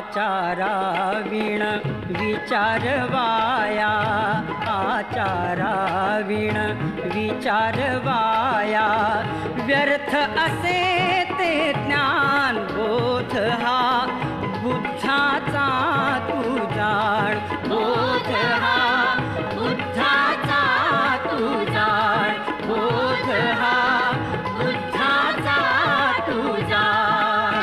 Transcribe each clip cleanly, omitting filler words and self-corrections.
आचाराविण विचारवाया, आचाराविण विचारवाया. व्यर्थ असे ते ज्ञान बोध हा, बुद्धाचा तू जाण. बोध हा बुद्धाचा तू जाण. बोध हा बुद्धाचा तू जाण.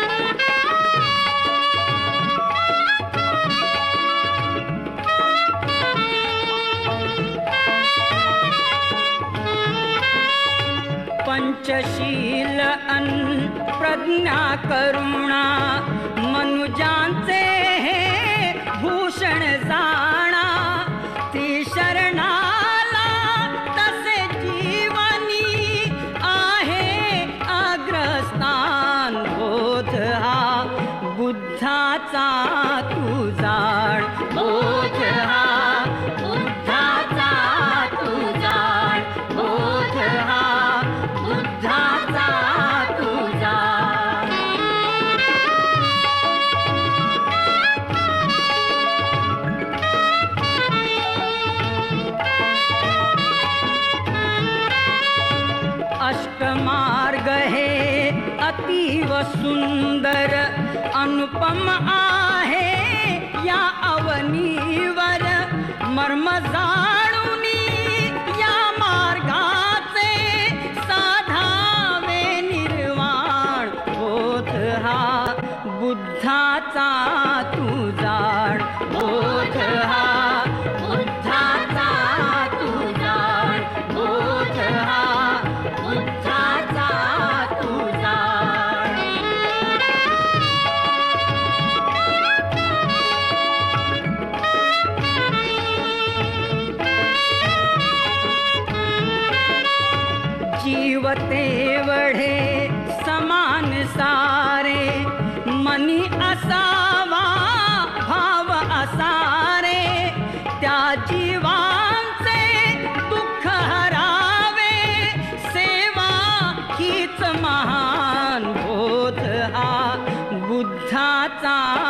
पंचशील अन प्रज्ञा करुणा, मनुजांचे हे भूषण जाणा. ती शरणाला तसे जीवनी आहे अग्रस्थान. बोध हा बुद्धाचा तू जाण. बोध हा बुद्धाचा तू जाण. बोध हा बुद्धाचा तू जाण. अष्टमार्ग हे अतीव सुंदर अनुपम आहे या अवनीवर. मर्म जाणुनी या मार्गाचे साधावे निर्वाण. बोध हा बुद्धाचा तू जाण. बोध हा बुद्धाचा तू जाण. बोध हा बुद्धाचा तू जाण. जीवते वढे समान सारे, मनी असावा भाव असारे. त्या जीवांचे दुःख हरावे, सेवा हीच महान. बोध हा बुद्धाचा